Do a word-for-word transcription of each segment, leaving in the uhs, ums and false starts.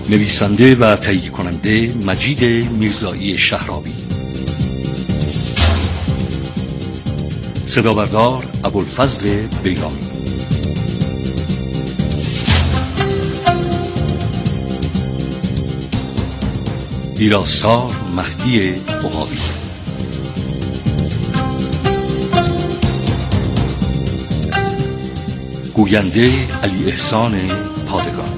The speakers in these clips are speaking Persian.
نویسنده و تهیه کننده مجید میرزایی شهرابی. صدابردار ابوالفضل بیرانی. ویراستار مهدی عقابی. گوینده علی احسان پادگان.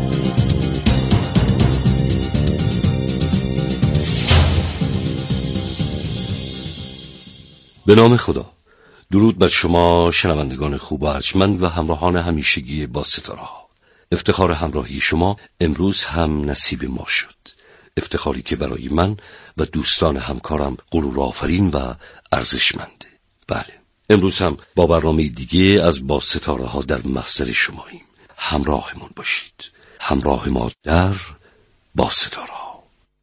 به نام خدا. درود بر شما شنوندگان خوب و ارجمند و همراهان همیشگی با ستاره ها. افتخار همراهی شما امروز هم نصیب ما شد. افتخاری که برای من و دوستان همکارم غرور آفرین و ارزشمنده. بله، امروز هم با برنامه دیگه از با ستاره ها در محضر شماییم. همراهمون باشید. همراه ما در با ستاره ها.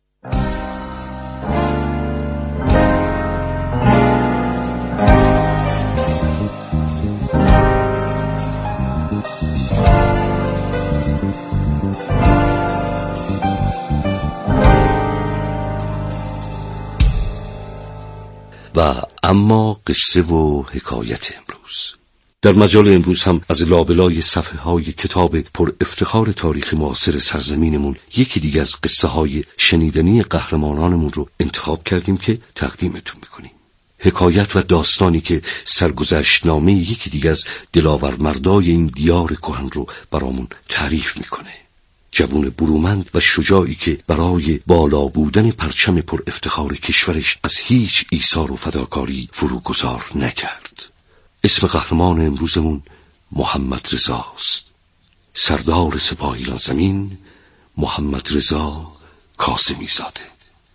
و اما قصه و حکایت امروز. در مجال امروز هم از لابلای صفحه های کتاب پر افتخار تاریخ معاصر سرزمینمون یکی دیگه از قصه های شنیدنی قهرمانانمون رو انتخاب کردیم که تقدیمتون میکنیم. حکایت و داستانی که سرگذشت نامه یکی دیگه از دلاور مردای این دیار کهن رو برامون تعریف میکنه. جوان برومند و شجاعی که برای بالا بودن پرچم پر افتخار کشورش از هیچ ایثار و فداکاری فروگذار نکرد. اسم قهرمان امروزمون محمد رضاست. سردار سپاه ایران زمین محمد رضا کاظمی زاده.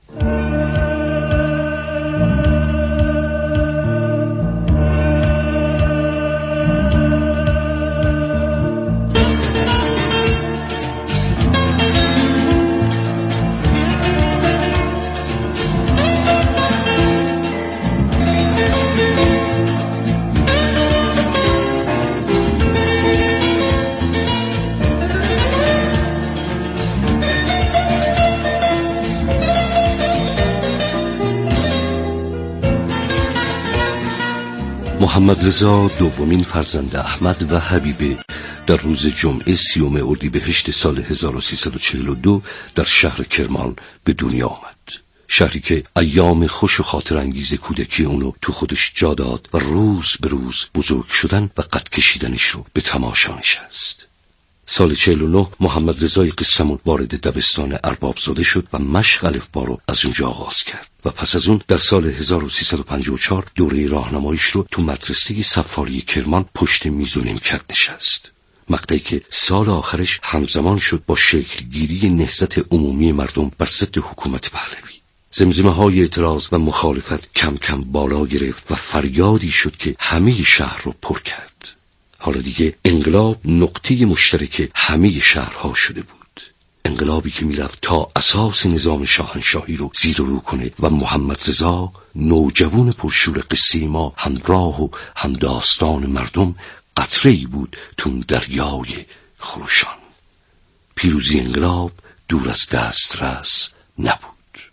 محمد رضا دومین فرزند احمد و حبیبه در روز جمعه سیوم اردیبهشت سال هزار و سیصد و چهل و دو در شهر کرمان به دنیا آمد. شهری که ایام خوش و خاطر انگیز کودکی اونو تو خودش جا داد و روز به روز بزرگ شدن و قد کشیدنش رو به تماشا نشست. سال چهل و نه محمد رضای قصه‌مون وارد دبستان اربابزاده شد و مشق الفبا رو از اونجا آغاز کرد و پس از اون در سال هزار و سیصد و پنجاه و چهار دوره راهنماییش رو تو مدرسه صفاری کرمان پشت میز و نیمکت نشست. مقطعی که سال آخرش همزمان شد با شکلگیری نهضت عمومی مردم بر ضد حکومت پهلوی. زمزمه های اعتراض و مخالفت کم کم بالا گرفت و فریادی شد که همه شهر رو پر کرد. حالا دیگه انقلاب نقطه مشترک همه شهرها شده بود. انقلابی که میرفت تا اساس نظام شاهنشاهی رو زیر و رو کنه و محمد رضا نوجوان پرشور قصه ما همراه و همداستان مردم قطره‌ای بود تون دریای خروشان. پیروزی انقلاب دور از دسترس نبود.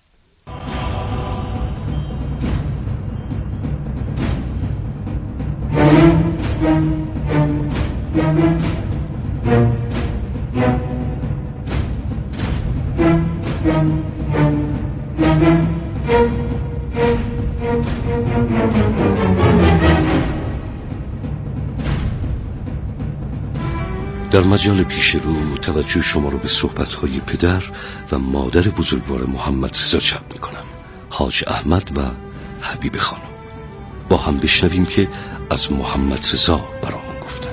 در مجال پیش رو توجه شما رو به صحبت‌های پدر و مادر بزرگوار محمد رضا جلب می‌کنم، حاج احمد و حبیبه خانم. با هم بشنویم که از محمد رضا برامون گفتن.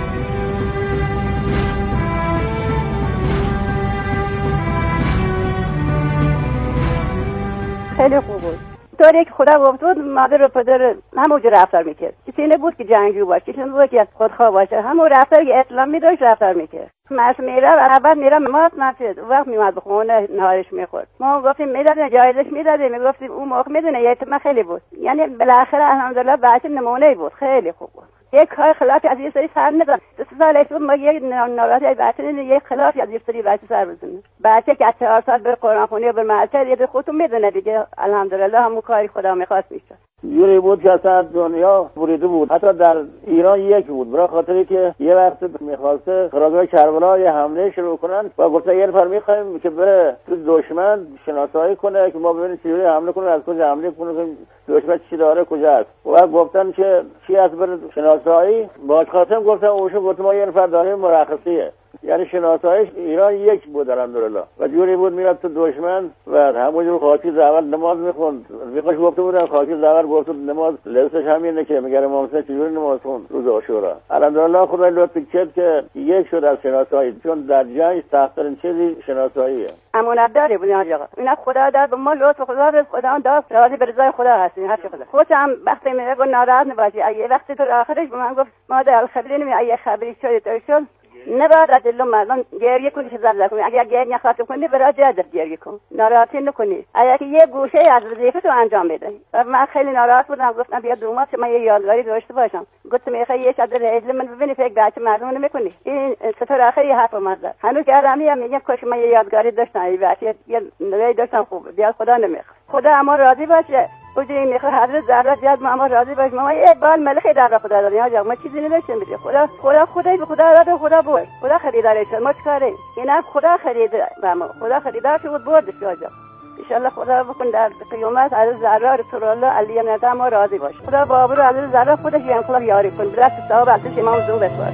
خیلی خوب بود. طوری که خدا گفت بود مادر و پدر همونجور رفتار میکرد. کسی نبود که جنگجو باشه، کسی نبود که خودخواه باشه. همون رفتار که اسلامی داشت رفتار میکرد. ماش میرم اول میرم مات نفید وقت میومد بخونه نهارش میخورد. ما گفتیم میدادن جایزش میدادیم، میگفتیم اون موقع میدونه یتیم خیلی بود. یعنی بالاخره الحمدلله بچه نمونه بود، خیلی خوب بود. یک کار خلافی از یه سری سر نزن. دو سال ایشون ما یک ناراضی بچه یک خلافی از یه سری بچه سر بزنه. بچه که چهار سال به قرآن خونی و به مدرسه یه خودتون میدونه دیگه. الحمدلله همون کاری خدا میخواست میشه. یوری بود که اصلا دنیا بریده بود، حتی در ایران یک بود، برای خاطری که یه وقت میخواسته خرابای کربلا یه حمله شروع کنن و گفتن یه نفر میخوایم که بره تو دشمن شناسایی کنه که ما ببینیم چجوری حمله کنه، از کجا حمله کنه، دشمن چی داره، کجا است. و گفتن که چی از بره شناسایی. باج خاتم گفتن اوشو گفت ما یه نفر داریم مرخصیه، یعنی شناساییش ایران یک بود الحمدلله. و جوری بود میرفت تو دشمن و همونجور خاکی زاول نماز میخوند. میخواش گفته بودن خاکی زاول گفت نماز لبسش همینه که میگه امام حسین چجوری نماز خوند روز عاشورا. الحمدلله خدای لطف کرد که یک شد از شناسایی، چون در جنگ سخت‌ترین چیزی شناساییه. امانت داری بود آقا. اینا خدا داد به ما، لطف خدا به خدا داد، راضی به رضای خدا هستیم هر چی خدا. خودم وقتی میگه ناراحت نباشی. اگه وقتی تو آخرش به من گفت ما در خبری نمی اگه خبری شد تو شد نباید از دل مردم گریه کنی که زرزر کنی. اگر گریه خاطر کنی برای جدت گریه کن، ناراحتی نکنی. اگر که یه گوشه از وظیفه تو انجام بده. و من خیلی ناراحت بودم، گفتم بیا دومات من یه یادگاری داشته باشم. گفتم میخوای یه شب رجل من ببینی فکر بچه مردم نمیکنی. این چطور آخر یه حرف اومد. هنوز آدمی هم میگم کاش من یه یادگاری داشتم، یه بچه یه نوی داشتم خوب. بیا خدا نمیخواد. خدا اما راضی باشه. بودی میخواد حضرت زهرا بیاد ما ما راضی باش. ما یه بال ملخی در خدا دادیم آجا، ما چیزی نمیشیم بده. خدا خدا خدای به خدا داد، خدا بود. خدا خریدارش ما چیکاره؟ اینا خدا خریده و ما خدا خریدار شد بردش آجا. ان شاء الله خدا بکن در قیامت حضرت زهرا رسول الله علیه ندا ما راضی باش. خدا بابر حضرت زهرا خودش انقلاب یاری کن. برات ثواب ازش امام زو بسوار.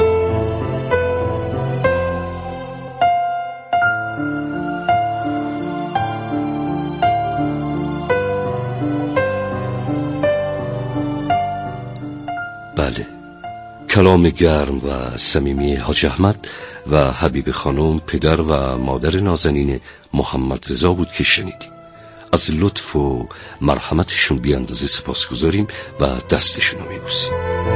بله، کلام گرم و صمیمی حاج احمد و حبیب خانم پدر و مادر نازنین محمد رضا بود که شنیدیم. از لطف و مرحمتشون بی اندازه سپاسگزاریم و دستشون رو میبوسیم.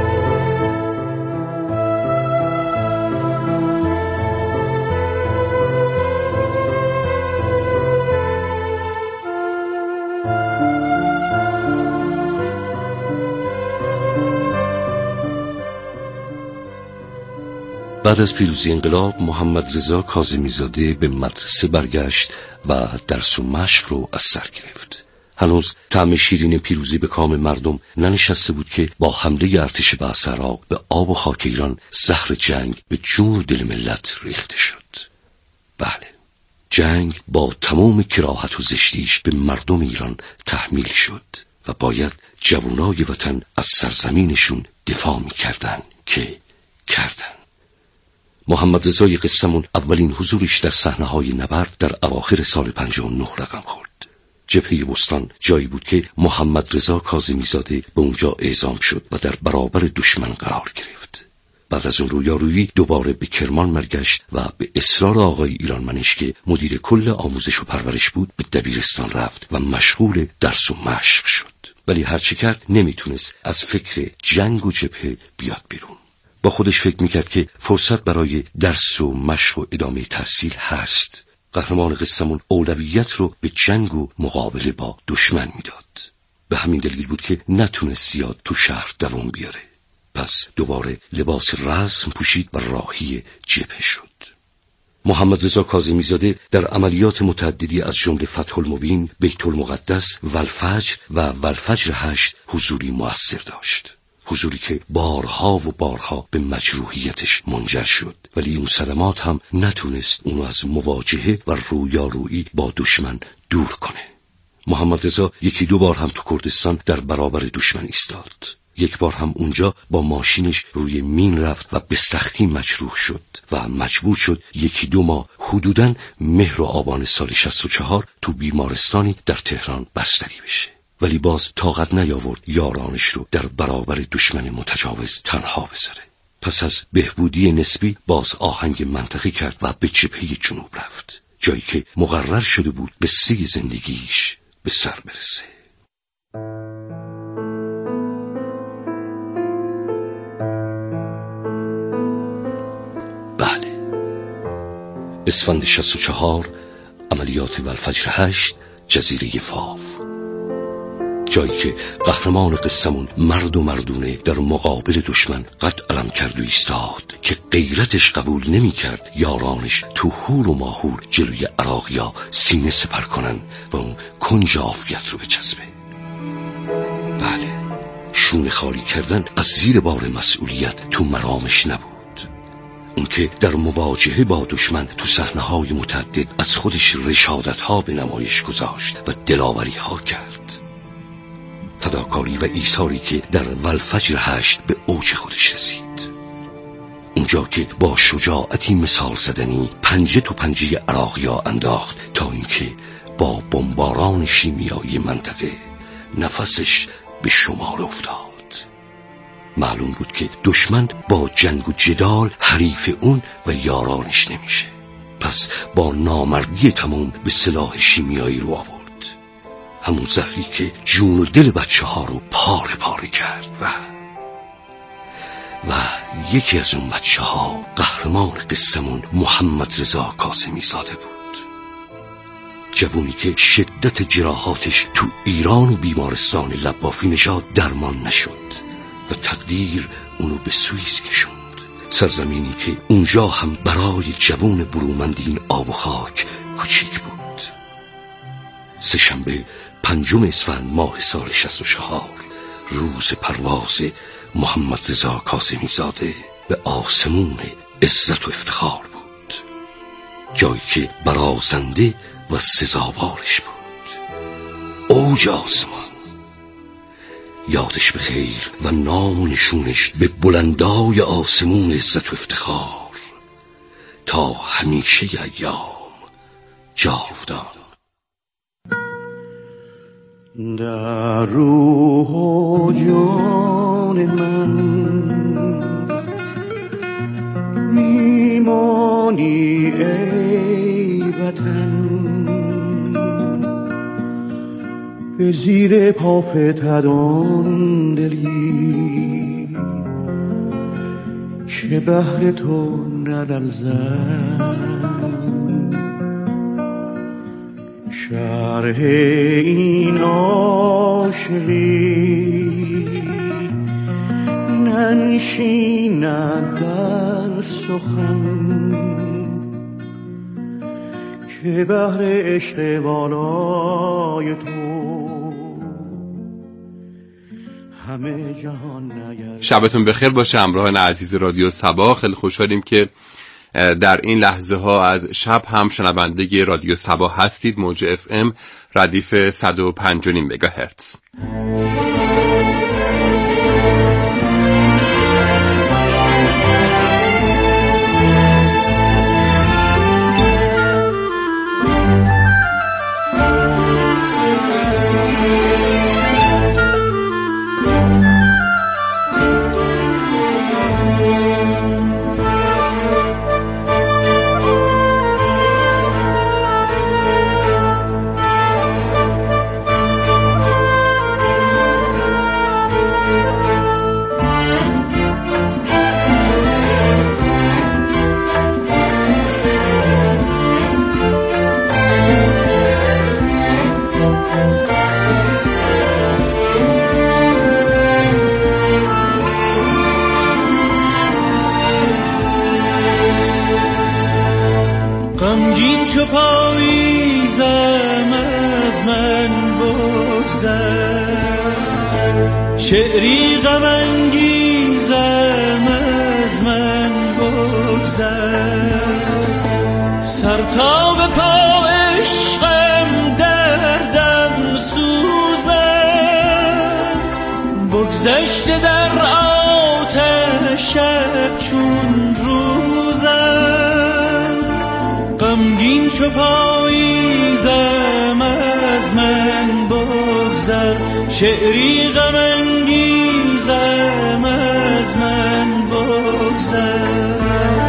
بعد از پیروزی انقلاب محمد رضا کاظمی زاده به مدرسه برگشت و درس و مشق رو از سر گرفت. هنوز طعم شیرین پیروزی به کام مردم ننشسته بود که با حمله ارتش بعث عراق به آب و خاک ایران زهر جنگ به جون و دل ملت ریخته شد. بله، جنگ با تمام کراهت و زشتیش به مردم ایران تحمیل شد و باید جوانای وطن از سرزمینشون دفاع می‌کردن که کردن. محمد رضای قصه‌مون اولین حضورش در صحنه‌های نبرد در اواخر سال پنجاه و نه رقم خورد. جبهه بستان جایی بود که محمد رضا کاظمی زاده به اونجا اعزام شد و در برابر دشمن قرار گرفت. بعد از اون رویارویی دوباره به کرمان برگشت و به اصرار آقای ایرانمنش که مدیر کل آموزش و پرورش بود به دبیرستان رفت و مشغول درس و مشق شد. ولی هرچی کرد نمیتونست از فکر جنگ و جبهه بیاد بیرون. با خودش فکر میکرد که فرصت برای درس و مشق و ادامه تحصیل هست. قهرمان قصه‌مون اولویت رو به جنگ و مقابله با دشمن میداد. به همین دلیل بود که نتونست زیاد تو شهر دوام بیاره. پس دوباره لباس رسم پوشید و راهی جبهه شد. محمد رضا کاظمی زاده در عملیات متعددی از جمله فتح المبین، بیت المقدس، والفجر و والفجر هشت حضوری مؤثر داشت. حضوری که بارها و بارها به مجروحیتش منجر شد، ولی اون صدمات هم نتونست اونو از مواجهه و رویارویی با دشمن دور کنه. محمد رضا یکی دو بار هم تو کردستان در برابر دشمن ایستاد. یک بار هم اونجا با ماشینش روی مین رفت و به سختی مجروح شد و مجبور شد یکی دو ماه حدوداً مهر و آبان سال شصت و چهار تو بیمارستانی در تهران بستری بشه. ولی باز طاقت نیاورد یارانش رو در برابر دشمن متجاوز تنها بذاره. پس از بهبودی نسبی باز آهنگ منطقی کرد و به جبهه جنوب رفت، جایی که مقرر شده بود به سی زندگیش به سر برسه. بله، اسفند شصت و چهار، عملیات والفجر هشت، جزیره فاو. جایی که قهرمان قصمون مرد و مردونه در مقابل دشمن قد علم کرد و ایستاد که غیرتش قبول نمی کرد یارانش تو هور و ماهور جلوی عراقیا سینه سپر کنن و اون کنج عافیت رو بچسبه. بله، شونه خالی کردن از زیر بار مسئولیت تو مرامش نبود. اون که در مواجهه با دشمن تو صحنه‌های متعدد از خودش رشادت‌ها به نمایش گذاشت و دلاوری‌ها کرد. فداکاری و ایثاری که در والفجر هشت به اوج خودش رسید. اونجا که با شجاعتی مثال زدنی پنجه تو پنجه عراقیا انداخت تا اینکه با بمباران شیمیایی منطقه نفسش به شمار افتاد. معلوم بود که دشمن با جنگ و جدال حریف اون و یارانش نمیشه. پس با نامردی تمام به سلاح شیمیایی رو آورد، همون زهری که جون و دل بچه ها رو پاره پاره کرد. و و یکی از اون بچه ها قهرمان قصمون محمد رضا کاظمی زاده بود، جوونی که شدت جراحاتش تو ایران و بیمارستان لبافی نژاد درمان نشد و تقدیر اونو به سوئیس کشوند، سرزمینی که اونجا هم برای جوون برومند این آب و خاک کوچیک بود. سه شنبه پنجم اسفند ماه سال شصت و چهار روز پرواز محمد رضا کاظمی زاده به آسمون عزت و افتخار بود، جایی که برازنده و سزاوارش بود، اوج آسمان. یادش بخیر و نام و نشونش به بلندای آسمون عزت و افتخار تا همیشه ایام جاودان. در روح و جان من میمانی ای وطن، به زیر پا فتدان دلی که بهر تو نلرزد. شرح این عاشقی ننشیند در سخن که بهر عشق والای تو همه جهان نگرد. شبتون بخیر باشه همراهان عزیز رادیو صبا. خیلی خوشحالیم که در این لحظه ها از شب هم شنونده رادیو صبا هستید. موج اف ام ردیف صد و پنج و نیم مگاهرتز. غمگین چو پاییزم از من بگذر، شعری غم انگیزم از من بگذر، سر تا به پا عشقم دردم سوزم، بگذشته در آتش شب چون روزم، غمگین چو پاییزم از من بگذر، شعری غم انگیزم از من بگذر.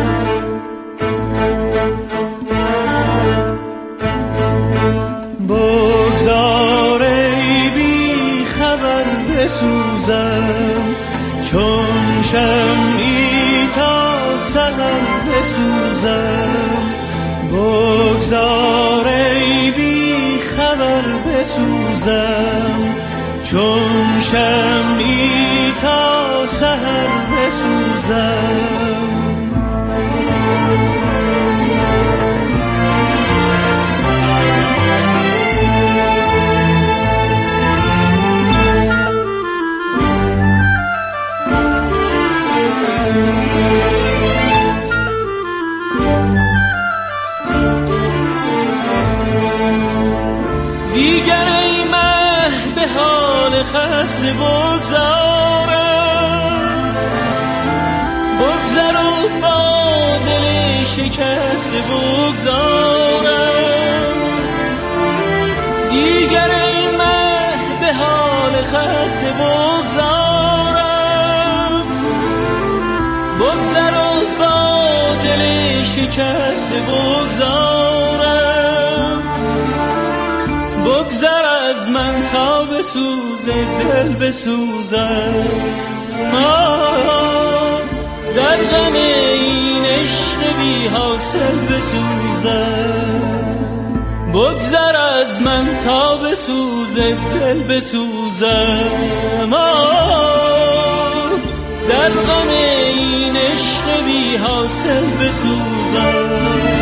بگذار ای بی خبر بسوزم، چون شمعی تا سحر بسوزم، بگذار ای بی خبر بسوزم، چون شمعی تا سحر بسوزم. دیگر ای مه به حال خسته بگذارم، بگذر و با دل شکسته بگذارم. دیگر ای مه به حال خسته بگذارم، بگذر و با دل شکسته بگذارم. بگذر از من تا بسوزه دل بسوزم، در غم این عشق بی حاصل بسوزم. بگذر از من تا بسوزه دل بسوزم، در غم این عشق بی حاصل بسوزم.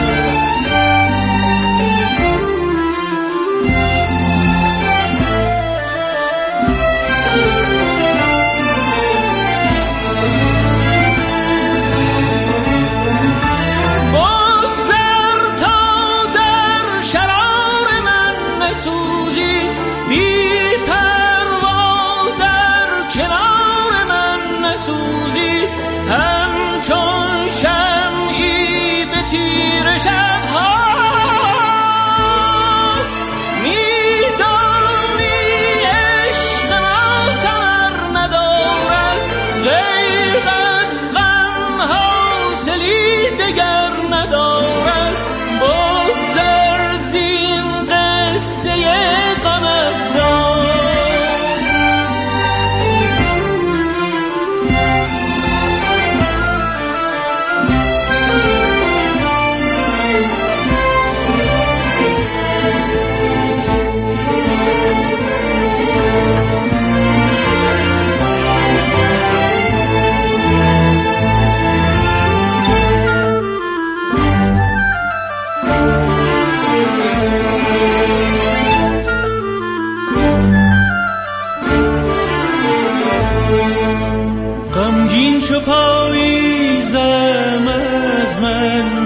غمگین چو پاییزم از من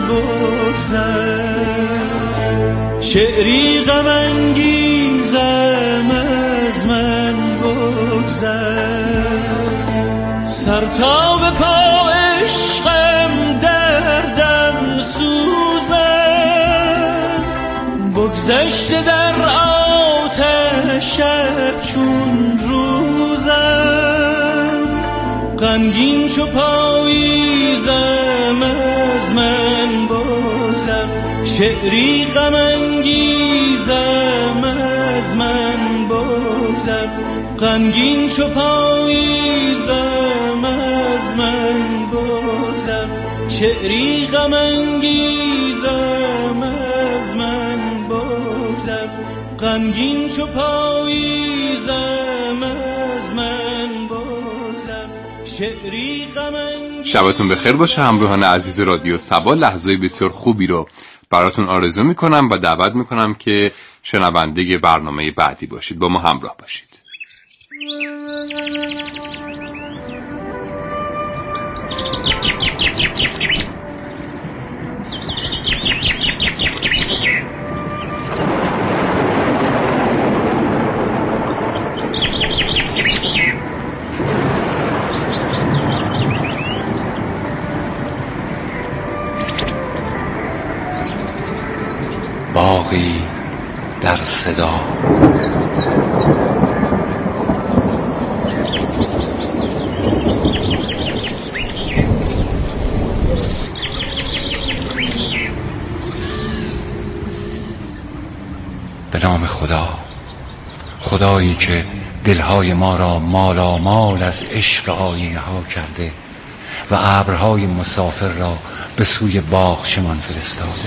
بگذر، شعری غم انگیزم از من بگذر. سر تا به پا عشقم دردم سوزم، بگذشته در آتش شب چون روزم. غمگین چو پاییزم از من بگذر، شعری غم انگیزم از من بگذر. غمگین چو پاییزم از من بگذر، شعری غم انگیزم از من بگذر. غمگین چو پاییزم از من بگذر، شعری غم انگیزم. شبتون بخیر باشه همراهان عزیز رادیو صبا. لحظه بسیار خوبی رو براتون آرزو میکنم و دعوت میکنم که شنونده برنامه بعدی باشید. با ما همراه باشید. باغی در صدا، به نام خدا، خدایی که دلهای ما را مالامال از عشق آینه ها کرده و ابرهای مسافر را به سوی باغچمان فرستاده.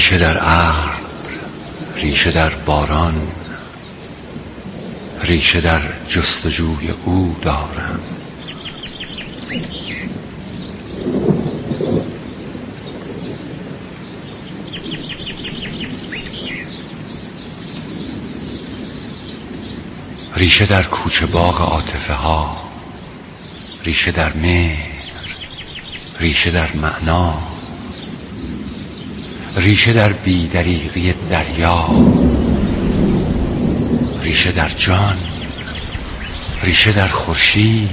ریشه در ابر، ریشه در باران، ریشه در جستجوی او دارم. ریشه در کوچه باغ عاطفه ها، ریشه در مهر، ریشه در معنا، ریشه در بی‌دریغی دریا، ریشه در جان، ریشه در خورشید،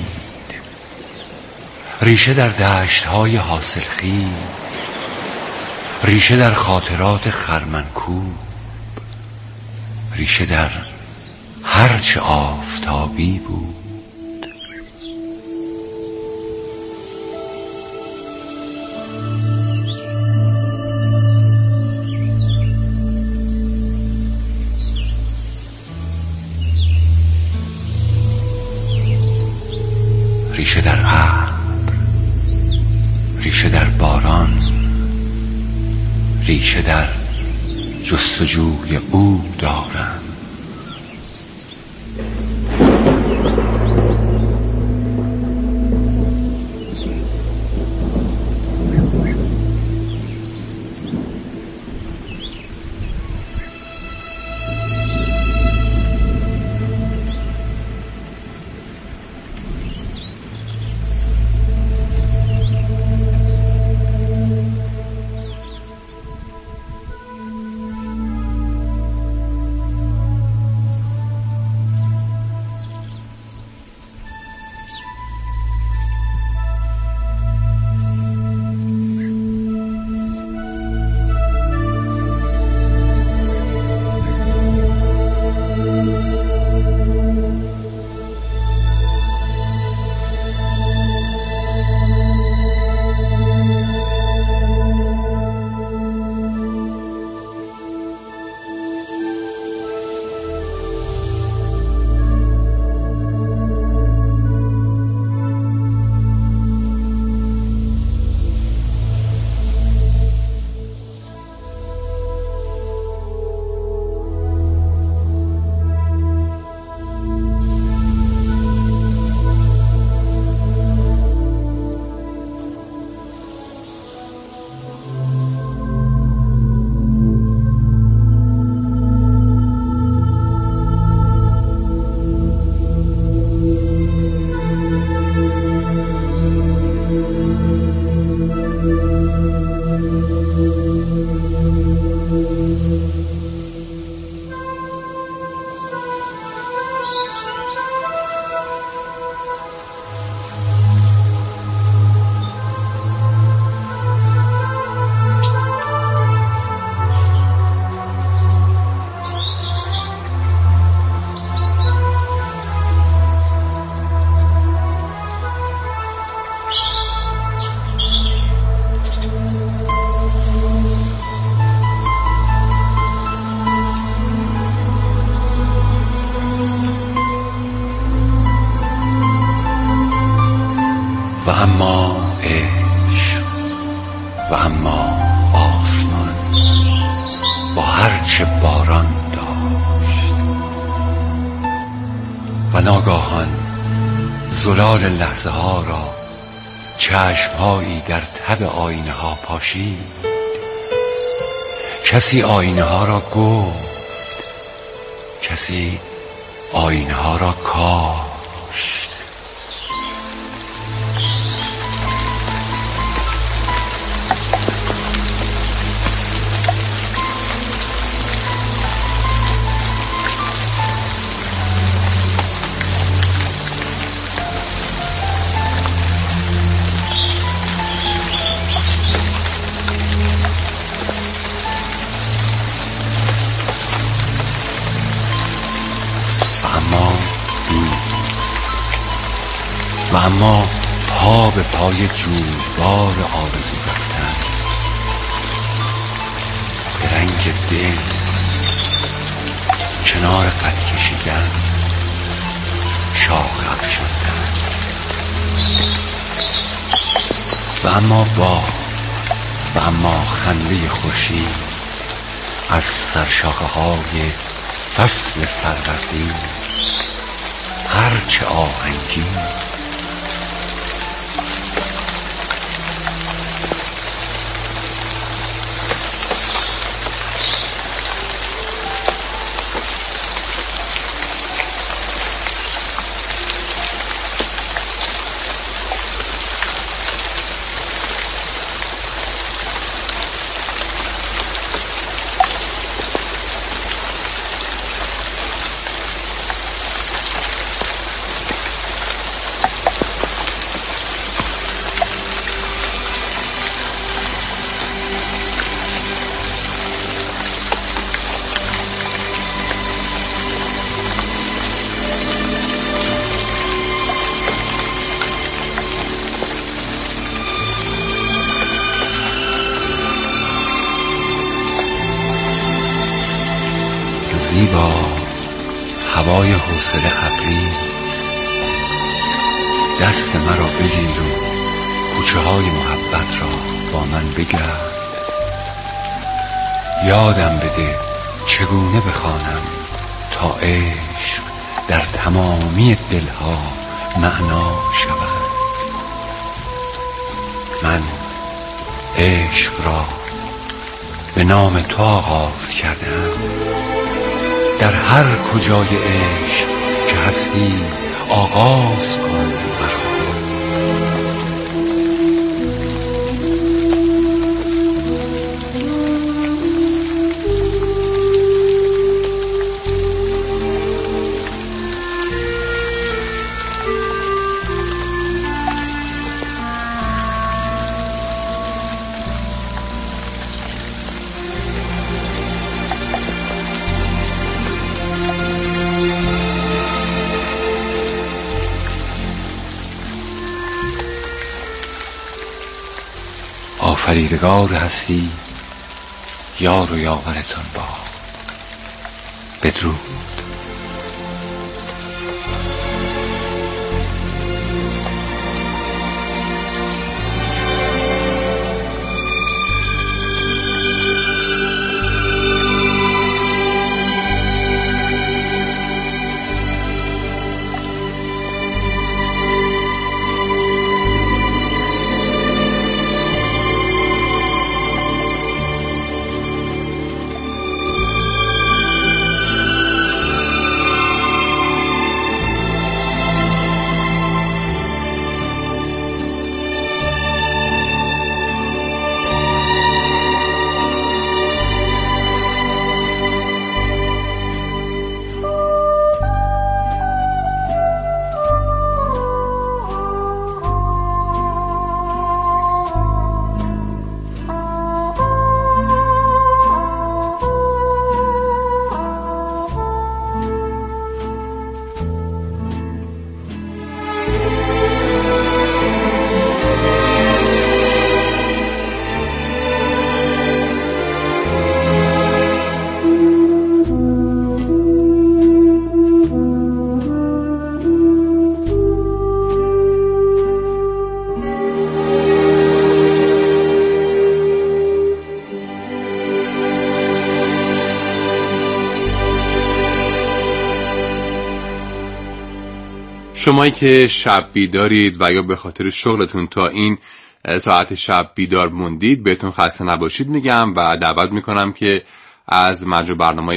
ریشه در دشت‌های حاصلخیز، ریشه در خاطرات خرمنکوب، ریشه در هرچه آفتابی بود. ریشه در ابر، ریشه در باران، ریشه در جستجوی او دارم. و اما عشق، و اما آسمان با هرچه باران داشت و ناگاهان زلال لحظه ها را چشمهایی در تب آینه ها پاشید. کسی آینه ها را گفت، کسی آینه ها را کاشت. و اما پا به پای جویبار آرزو رفتن، به رنگ دل کنار قد کشیدن، شاخ افشاندن. و اما باد، و اما خنده خورشید، از سرشاخه های فصل فروردین هرچه آهنگین. زیبا هوای حوصله خبریست، دست مرا بگیر و کوچه های محبت را با من بگرد. یادم بده چگونه بخوانم تا عشق در تمامی دلها معنا شود. من عشق را به نام تو آغاز کردم، در هر کجای عشق که هستی آغاز کن مرا. آفریدگار هستی یار و یاورتان با بدرود. شمایی که شب بیدارید و یا به خاطر شغلتون تا این ساعت شب بیدار موندید بهتون خسته نباشید میگم و دعوت میکنم که از مجموع برنامه